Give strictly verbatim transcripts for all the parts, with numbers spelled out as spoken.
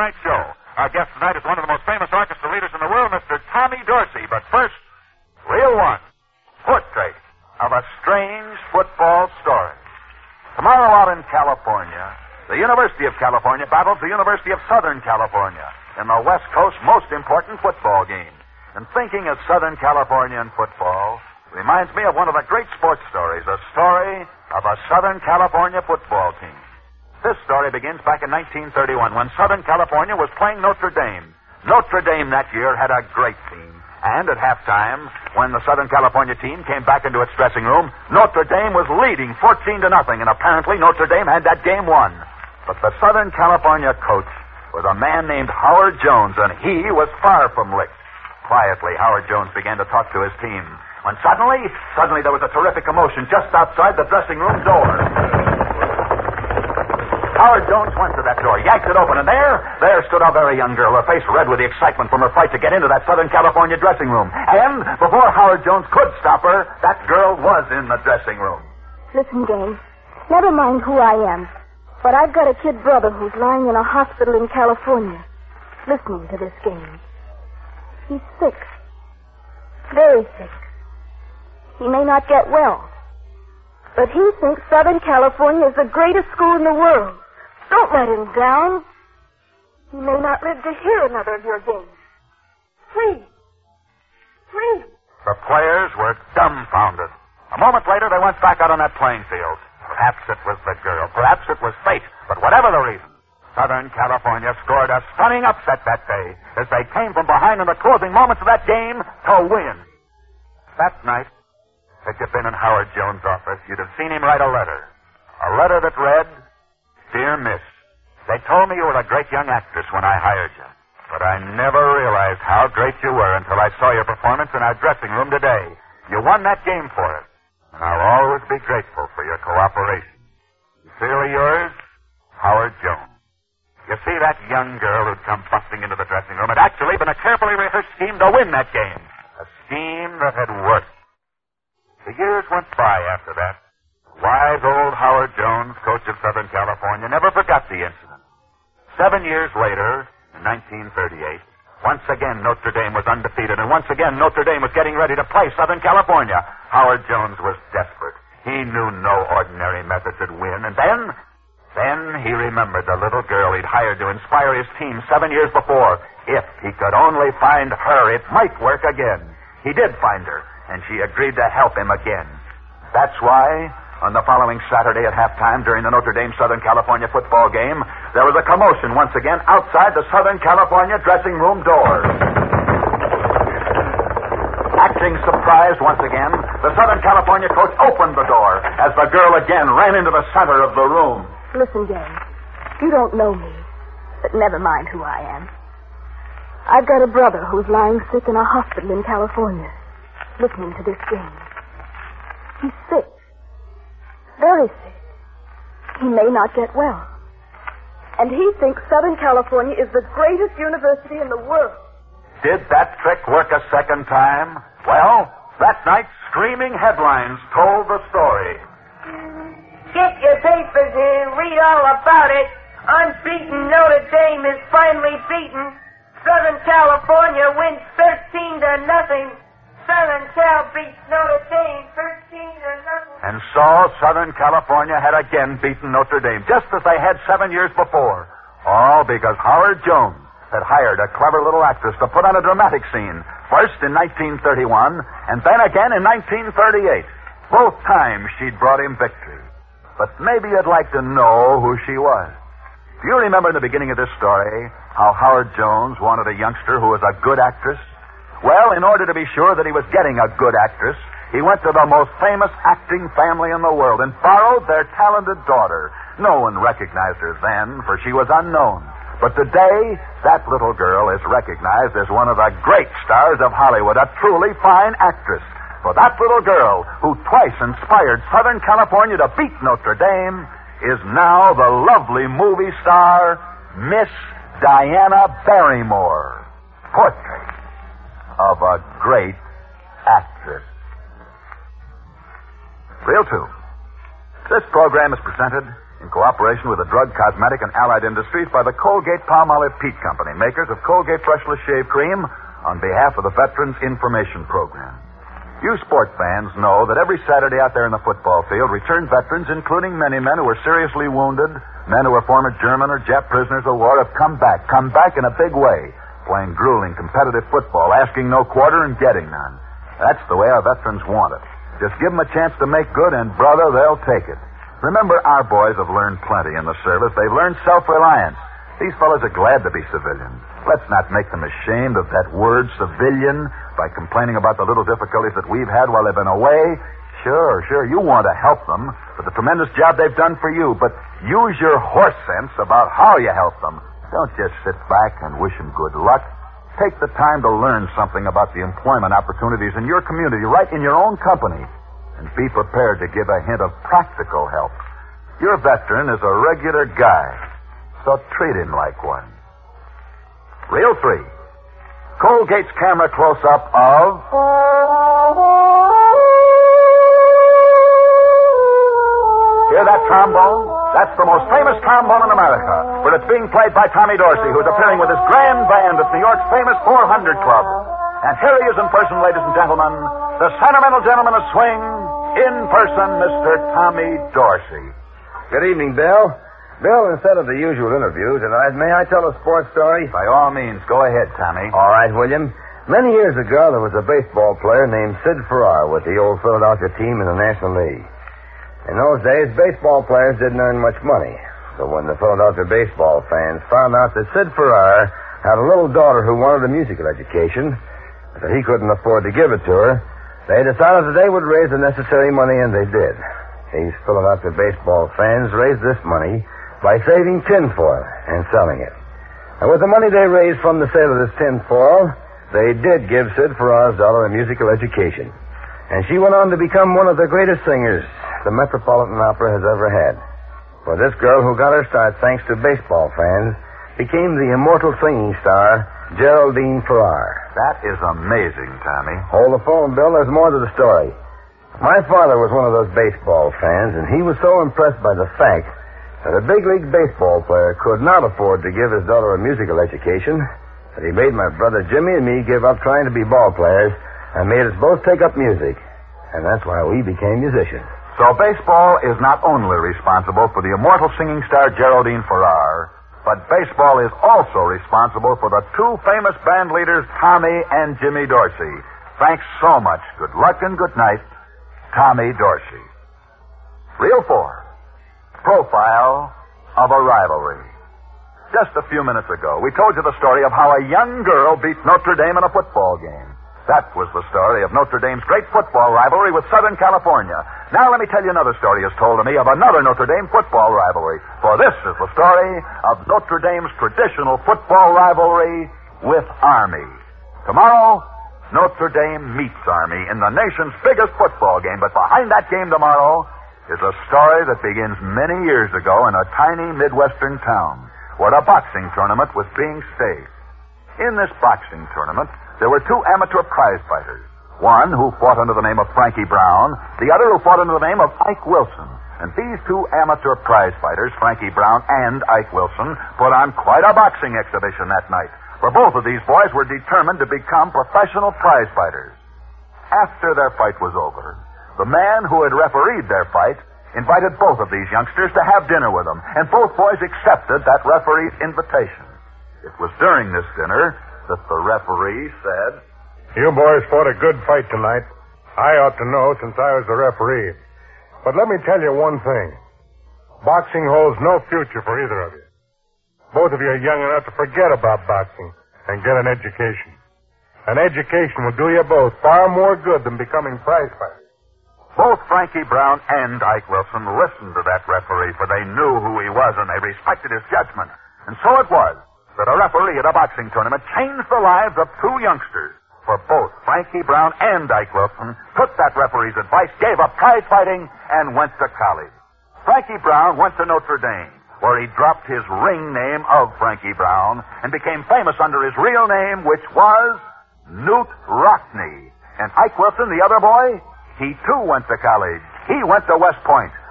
tonight's show. Our guest tonight is one of the most famous orchestra leaders in the world, Mister Tommy Dorsey. But first, Reel One, portrait of a strange football story. Tomorrow out in California, the University of California battles the University of Southern California in the West Coast's most important football game. And thinking of Southern California and football reminds me of one of the great sports stories, a story of a Southern California football team. This story begins back in nineteen thirty-one when Southern California was playing Notre Dame. Notre Dame that year had a great team. And at halftime, when the Southern California team came back into its dressing room, Notre Dame was leading fourteen to nothing, and apparently Notre Dame had that game won. But the Southern California coach was a man named Howard Jones, and he was far from licked. Quietly, Howard Jones began to talk to his team, when suddenly, suddenly there was a terrific commotion just outside the dressing room door. Howard Jones went to that door, yanked it open, and there, there stood a very young girl, her face red with the excitement from her fight to get into that Southern California dressing room. And before Howard Jones could stop her, that girl was in the dressing room. Listen, gang, never mind who I am, but I've got a kid brother who's lying in a hospital in California, listening to this game. He's sick. Very sick. He may not get well. But he thinks Southern California is the greatest school in the world. Don't let him down. He may not live to hear another of your games. Please. Please. The players were dumbfounded. A moment later, they went back out on that playing field. Perhaps it was the girl. Perhaps it was fate. But whatever the reason, Southern California scored a stunning upset that day as they came from behind in the closing moments of that game to win. That night, had you been in Howard Jones' office, you'd have seen him write a letter. A letter that read, Dear Miss, they told me you were a great young actress when I hired you, but I never realized how great you were until I saw your performance in our dressing room today. You won that game for us, and I'll always be grateful for your cooperation. Sincerely yours, Howard Jones. You see, that young girl who'd come busting into the dressing room had actually been a carefully rehearsed scheme to win that game. A scheme that had worked. The years went by after that. Wise old Howard Jones, coach of Southern California, never forgot the incident. Seven years later, in nineteen thirty-eight, once again Notre Dame was undefeated, and once again Notre Dame was getting ready to play Southern California. Howard Jones was desperate. He knew no ordinary method could win, and then... Then he remembered the little girl he'd hired to inspire his team seven years before. If he could only find her, it might work again. He did find her, and she agreed to help him again. That's why, on the following Saturday at halftime during the Notre Dame Southern California football game, there was a commotion once again outside the Southern California dressing room doors. Acting surprised once again, the Southern California coach opened the door as the girl again ran into the center of the room. Listen, gang, you don't know me, but never mind who I am. I've got a brother who's lying sick in a hospital in California, listening to this game. He's sick. Very sick. He may not get well. And he thinks Southern California is the greatest university in the world. Did that trick work a second time? Well, that night, screaming headlines told the story. Get your papers here, read all about it. Unbeaten Notre Dame is finally beaten. Southern California wins thirteen to nothing. Southern Cal beats Notre Dame thirteen to nothing. And so Southern California had again beaten Notre Dame, just as they had seven years before. All because Howard Jones had hired a clever little actress to put on a dramatic scene, first in nineteen thirty-one, and then again in nineteen thirty-eight. Both times she'd brought him victory. But maybe you'd like to know who she was. Do you remember in the beginning of this story how Howard Jones wanted a youngster who was a good actress? Well, in order to be sure that he was getting a good actress, he went to the most famous acting family in the world and borrowed their talented daughter. No one recognized her then, for she was unknown. But today, that little girl is recognized as one of the great stars of Hollywood, a truly fine actress. For that little girl, who twice inspired Southern California to beat Notre Dame, is now the lovely movie star, Miss Diana Barrymore. Portrait of a great actress. Reel two. This program is presented in cooperation with the Drug, Cosmetic, and Allied Industries by the Colgate-Palmolive Peet Company, makers of Colgate Brushless Shave Cream, on behalf of the Veterans Information Program. You sport fans know that every Saturday out there in the football field, returned veterans, including many men who were seriously wounded, men who were former German or Jap prisoners of war, have come back, come back in a big way, playing grueling, competitive football, asking no quarter and getting none. That's the way our veterans want it. Just give them a chance to make good, and, brother, they'll take it. Remember, our boys have learned plenty in the service. They've learned self-reliance. These fellows are glad to be civilians. Let's not make them ashamed of that word, civilian, by complaining about the little difficulties that we've had while they've been away. Sure, sure, you want to help them for the tremendous job they've done for you, but use your horse sense about how you help them. Don't just sit back and wish them good luck. Take the time to learn something about the employment opportunities in your community, right in your own company, and be prepared to give a hint of practical help. Your veteran is a regular guy, so treat him like one. Reel three. Colgate's camera close-up of... Hear that trombone? That's the most famous trombone in America, but it's being played by Tommy Dorsey, who's appearing with his grand band at New York's famous four hundred Club. And here he is in person, ladies and gentlemen, the sentimental gentleman of swing, in person, Mister Tommy Dorsey. Good evening, Bill. Bill, instead of the usual interview tonight, may I tell a sports story? By all means, go ahead, Tommy. All right, William. Many years ago, there was a baseball player named Sid Farrar with the old Philadelphia team in the National League. In those days, baseball players didn't earn much money. So when the Philadelphia baseball fans found out that Sid Farrar had a little daughter who wanted a musical education, but he couldn't afford to give it to her, they decided that they would raise the necessary money, and they did. These Philadelphia baseball fans raised this money by saving tinfoil and selling it. And with the money they raised from the sale of this tinfoil, they did give Sid Farrar's daughter a musical education. And she went on to become one of the greatest singers the Metropolitan Opera has ever had. For this girl, who got her start thanks to baseball fans, became the immortal singing star, Geraldine Farrar. That is amazing, Tommy. Hold the phone, Bill. There's more to the story. My father was one of those baseball fans, and he was so impressed by the fact that a big league baseball player could not afford to give his daughter a musical education that he made my brother Jimmy and me give up trying to be ball players and made us both take up music. And that's why we became musicians. So baseball is not only responsible for the immortal singing star Geraldine Farrar, but baseball is also responsible for the two famous band leaders, Tommy and Jimmy Dorsey. Thanks so much. Good luck and good night, Tommy Dorsey. Reel four. Profile of a rivalry. Just a few minutes ago, we told you the story of how a young girl beat Notre Dame in a football game. That was the story of Notre Dame's great football rivalry with Southern California. Now let me tell you another story as told to me of another Notre Dame football rivalry. For this is the story of Notre Dame's traditional football rivalry with Army. Tomorrow, Notre Dame meets Army in the nation's biggest football game. But behind that game tomorrow is a story that begins many years ago in a tiny Midwestern town where a boxing tournament was being staged. In this boxing tournament, there were two amateur prize fighters. One who fought under the name of Frankie Brown, the other who fought under the name of Ike Wilson. And these two amateur prize fighters, Frankie Brown and Ike Wilson, put on quite a boxing exhibition that night. For both of these boys were determined to become professional prize fighters. After their fight was over, the man who had refereed their fight invited both of these youngsters to have dinner with him, and both boys accepted that referee's invitation. It was during this dinner that the referee said, "You boys fought a good fight tonight. I ought to know since I was the referee. But let me tell you one thing. Boxing holds no future for either of you. Both of you are young enough to forget about boxing and get an education. An education will do you both far more good than becoming prize fighters." Both Frankie Brown and Ike Wilson listened to that referee, for they knew who he was and they respected his judgment. And so it was that a referee at a boxing tournament changed the lives of two youngsters. For both Frankie Brown and Ike Wilson took that referee's advice, gave up prize fighting, and went to college. Frankie Brown went to Notre Dame, where he dropped his ring name of Frankie Brown and became famous under his real name, which was Newt Rockne. And Ike Wilson, the other boy, he too went to college. He went to West Point,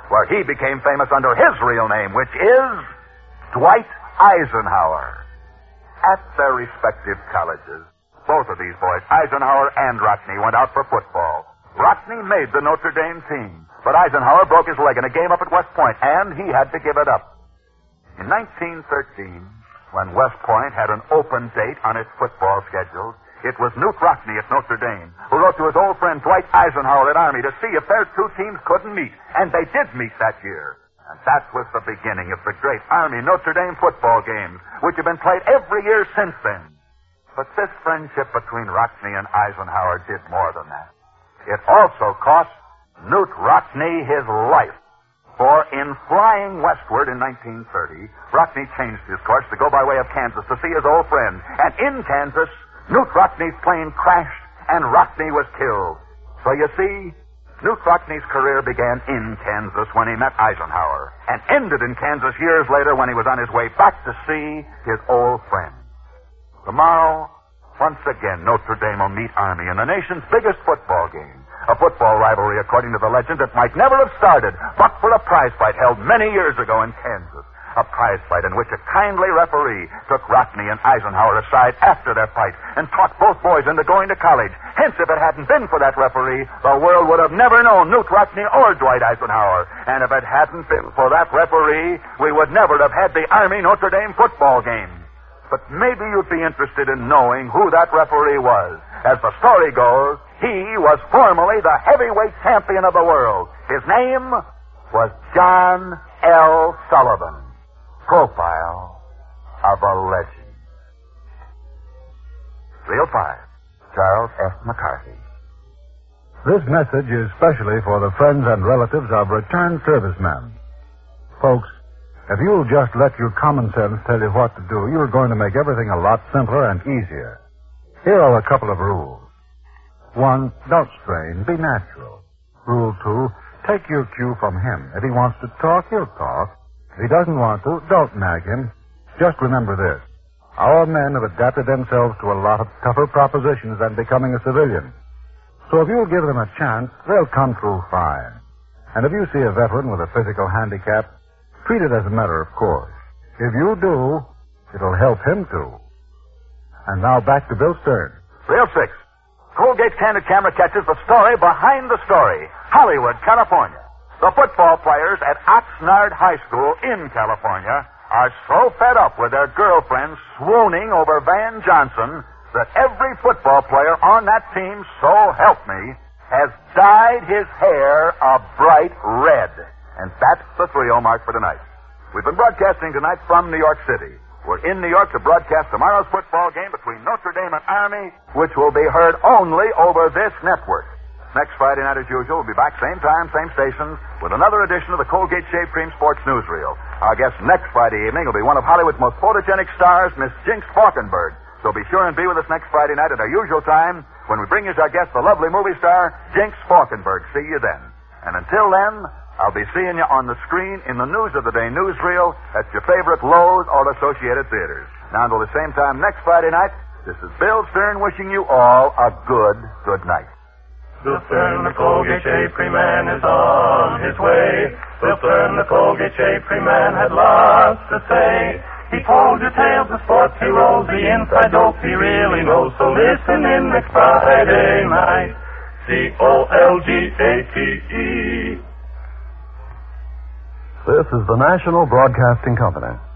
where he became famous under his real name, which is Dwight Eisenhower. At their respective colleges, both of these boys, Eisenhower and Rockne, went out for football. Rockne made the Notre Dame team, but Eisenhower broke his leg in a game up at West Point, and he had to give it up. In nineteen thirteen, when West Point had an open date on its football schedule, it was Newt Rockne at Notre Dame who wrote to his old friend Dwight Eisenhower at Army to see if their two teams couldn't meet, and they did meet that year. And that was the beginning of the great Army-Notre Dame football games, which have been played every year since then. But this friendship between Rockne and Eisenhower did more than that. It also cost Newt Rockne his life. For in flying westward in nineteen thirty, Rockne changed his course to go by way of Kansas to see his old friend. And in Kansas, Newt Rockne's plane crashed and Rockne was killed. So you see, Newt Rockne's career began in Kansas when he met Eisenhower and ended in Kansas years later when he was on his way back to see his old friend. Tomorrow, once again, Notre Dame will meet Army in the nation's biggest football game. A football rivalry, according to the legend, that might never have started but for a prize fight held many years ago in Kansas. A prize fight in which a kindly referee took Rockne and Eisenhower aside after their fight and talked both boys into going to college. Hence, if it hadn't been for that referee, the world would have never known Newt Rockne or Dwight Eisenhower. And if it hadn't been for that referee, we would never have had the Army-Notre Dame football game. But maybe you'd be interested in knowing who that referee was. As the story goes, he was formerly the heavyweight champion of the world. His name was John L. Sullivan. Profile of a legend. Reel five, Charles F. McCarthy. This message is specially for the friends and relatives of returned servicemen. Folks, if you'll just let your common sense tell you what to do, you're going to make everything a lot simpler and easier. Here are a couple of rules. One, don't strain, be natural. Rule two, take your cue from him. If he wants to talk, he'll talk. If he doesn't want to, don't nag him. Just remember this. Our men have adapted themselves to a lot of tougher propositions than becoming a civilian. So if you'll give them a chance, they'll come through fine. And if you see a veteran with a physical handicap, treat it as a matter of course. If you do, it'll help him too. And now back to Bill Stern. Reel six. Colgate's Candid Camera catches the story behind the story. Hollywood, California. The football players at Oxnard High School in California are so fed up with their girlfriends swooning over Van Johnson that every football player on that team, so help me, has dyed his hair a bright red. And that's the three oh mark for tonight. We've been broadcasting tonight from New York City. We're in New York to broadcast tomorrow's football game between Notre Dame and Army, which will be heard only over this network. Next Friday night, as usual, we'll be back same time, same station, with another edition of the Colgate Shave Cream Sports Newsreel. Our guest next Friday evening will be one of Hollywood's most photogenic stars, Miss Jinx Falkenberg. So be sure and be with us next Friday night at our usual time when we bring you as our guest the lovely movie star, Jinx Falkenberg. See you then. And until then, I'll be seeing you on the screen in the News of the Day newsreel at your favorite Lowe's or Associated Theaters. Now until the same time next Friday night, this is Bill Stern wishing you all a good, good night. Bill Stern, the Colgate Shave Cream Man, is on his way. Bill Stern, the Colgate Shave Cream Man, had lots to say. He told you tales of sports heroes, the inside dope he really knows. So listen in next Friday night. C O L G A T E. This is the National Broadcasting Company.